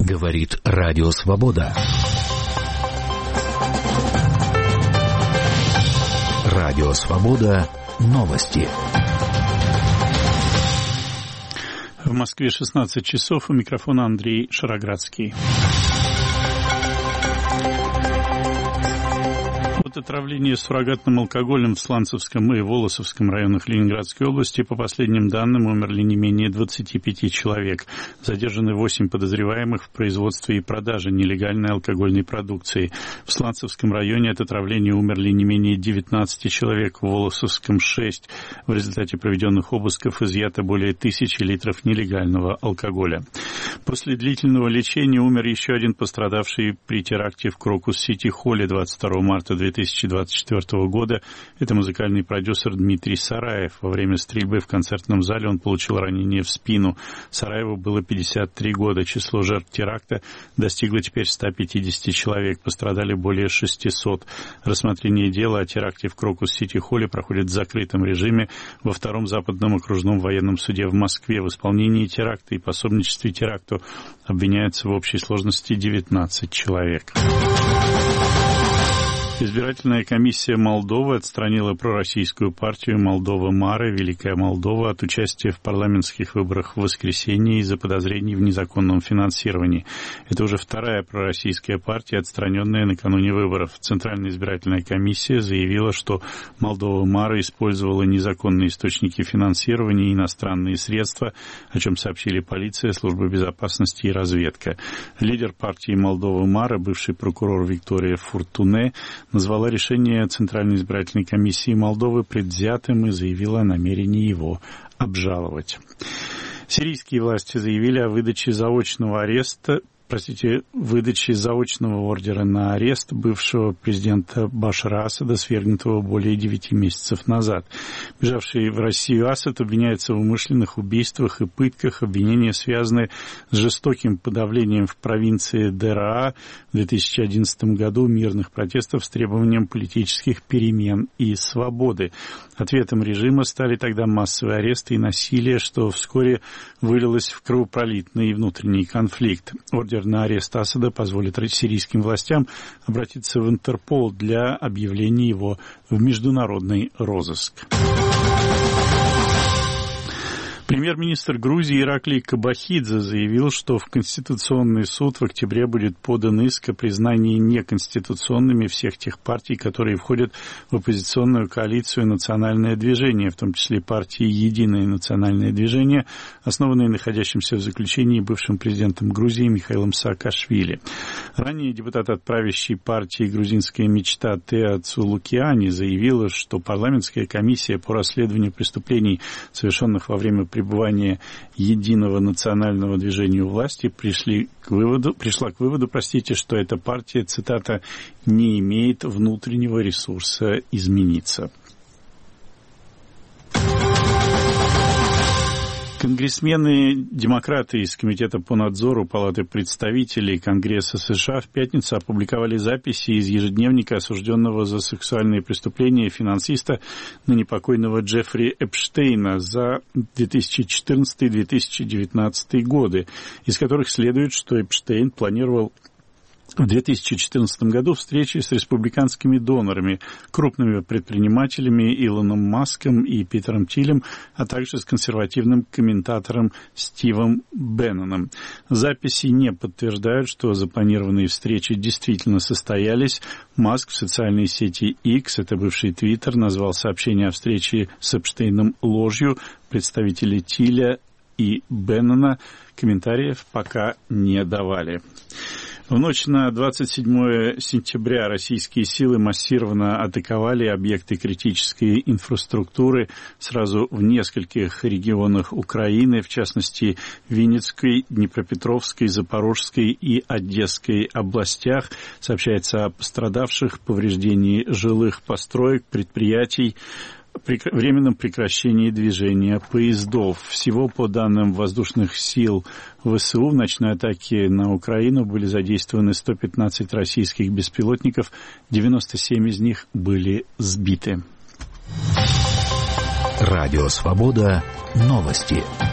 Говорит Радио Свобода. Радио Свобода. Новости. В Москве 16 часов. У микрофона Андрей Шароградский. От отравления суррогатным алкоголем в Сланцевском и Волосовском районах Ленинградской области, по последним данным, умерли не менее 25 человек. Задержаны 8 подозреваемых в производстве и продаже нелегальной алкогольной продукции. В Сланцевском районе от отравления умерли не менее 19 человек, в Волосовском 6. В результате проведенных обысков изъято более 1000 литров нелегального алкоголя. После длительного лечения умер еще один пострадавший при теракте в Крокус-Сити-Холле 22 марта 2024 года. Это музыкальный продюсер Дмитрий Сараев. Во время стрельбы в концертном зале он получил ранение в спину. Сараеву было 53 года. Число жертв теракта достигло теперь 150 человек. Пострадали более 600. Рассмотрение дела о теракте в Крокус-Сити-Холле проходит в закрытом режиме во Втором западном окружном военном суде в Москве. В исполнении теракта и пособничестве теракту обвиняются в общей сложности 19 человек. Избирательная комиссия Молдовы отстранила пророссийскую партию Молдова-Мара «Великая Молдова» от участия в парламентских выборах в воскресенье из-за подозрений в незаконном финансировании. Это уже вторая пророссийская партия, отстраненная накануне выборов. Центральная избирательная комиссия заявила, что Молдова-Мара использовала незаконные источники финансирования и иностранные средства, о чем сообщили полиция, служба безопасности и разведка. Лидер партии Молдова-Мара, бывший прокурор Виктория Фуртуне, назвала решение Центральной избирательной комиссии Молдовы предвзятым и заявила о намерении его обжаловать. Сирийские власти заявили о выдаче заочного ордера на арест бывшего президента Башара Асада, свергнутого более 9 месяцев назад. Бежавший в Россию Асад обвиняется в умышленных убийствах и пытках. Обвинения связаны с жестоким подавлением в провинции Дераа в 2011 году мирных протестов с требованием политических перемен и свободы. Ответом режима стали тогда массовые аресты и насилие, что вскоре вылилось в кровопролитный внутренний конфликт. Ордер на арест Асада позволит сирийским властям обратиться в Интерпол для объявления его в международный розыск. Премьер-министр Грузии Ираклий Кобахидзе заявил, что в Конституционный суд в октябре будет подан иск о признании неконституционными всех тех партий, которые входят в оппозиционную коалицию «Национальное движение», в том числе партии «Единое национальное движение», основанной находящимся в заключении бывшим президентом Грузии Михаилом Саакашвили. Ранее депутат от правящей партии «Грузинская мечта» Теа Цулукиани заявила, что парламентская комиссия по расследованию преступлений, совершенных во время пребывания Единого национального движения у власти, пришла к выводу, что эта партия, цитата, «не имеет внутреннего ресурса измениться». Конгрессмены-демократы из Комитета по надзору Палаты представителей Конгресса США в пятницу опубликовали записи из ежедневника осужденного за сексуальные преступления финансиста ныне покойного Джеффри Эпштейна за 2014-2019 годы, из которых следует, что Эпштейн планировал в 2014 году встречи с республиканскими донорами, крупными предпринимателями Илоном Маском и Питером Тилем, а также с консервативным комментатором Стивом Бенноном. Записи не подтверждают, что запланированные встречи действительно состоялись. Маск в социальной сети X, это бывший Твиттер, назвал сообщение о встрече с Эпштейном ложью. Представители Тиля и Беннона комментариев пока не давали. В ночь на 27 сентября российские силы массированно атаковали объекты критической инфраструктуры сразу в нескольких регионах Украины, в частности, Винницкой, Днепропетровской, Запорожской и Одесской областях. Сообщается о пострадавших, повреждении жилых построек, предприятий, временном прекращении движения поездов. Всего, по данным воздушных сил ВСУ, в ночной атаке на Украину были задействованы 115 российских беспилотников, 97 из них были сбиты. Радио Свобода. Новости.